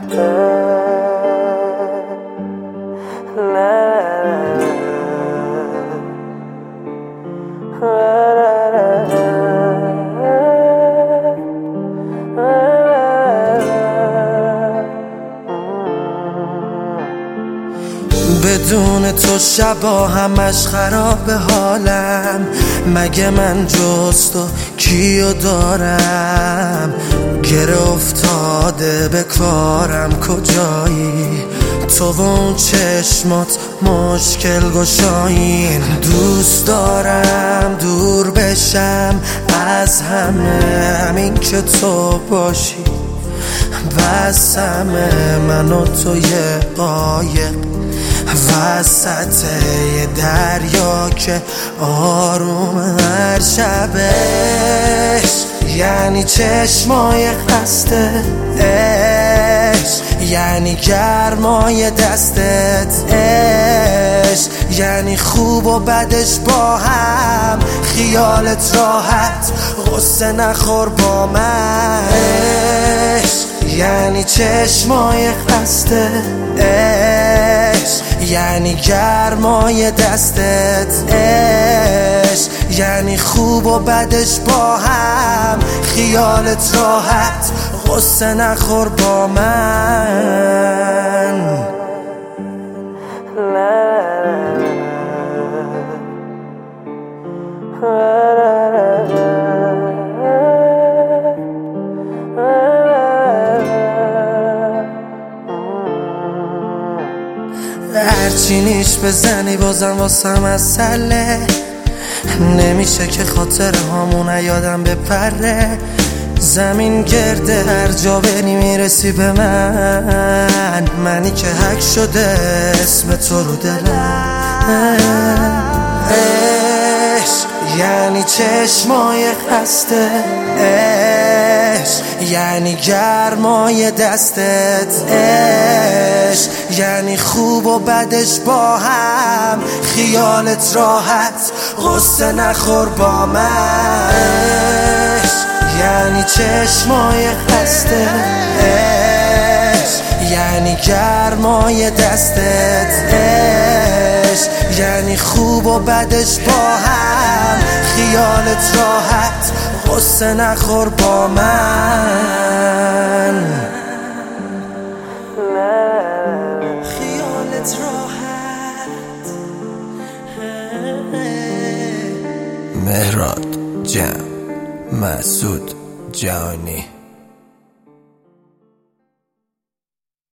بدون تو شبا همش خراب حالم. مگه من جز تو کیو دارم؟ گره افتاده به کارم کجایی؟ تو و اون چشمات مشکل گشایین. دوست دارم دور بشم از همین که تو باشی. واسمه من و تو یه قایق وسط یه دریا که آروم هر شبش. یعنی چشمای خسته یعنی گرمای دستت یعنی خوب و بدش با هم. خیالت راحت غصه نخور با من. یعنی چشمای خسته یعنی گرمای دستت یعنی خوب و بدش با هم. خیالت راحت غصه نخور با من. هرچی نیش بزنی بازم واسم مسئله. نمیشه که خاطر هامون یادم بپره. زمین گرده هر جا بری میرسی به من. منی که حک شده اسم تو رو دلم. یعنی چشمای خسته یعنی گرمای دستت یعنی خوب و بدش با هم. خیالت راحت غصه نخور با من. یعنی چشمای خسته یعنی گرمای دستت یعنی خوب و بدش با هم. خیالت راحت غصه نخور با من. خیالت راحت. مهراد جمع مسعود جهانی.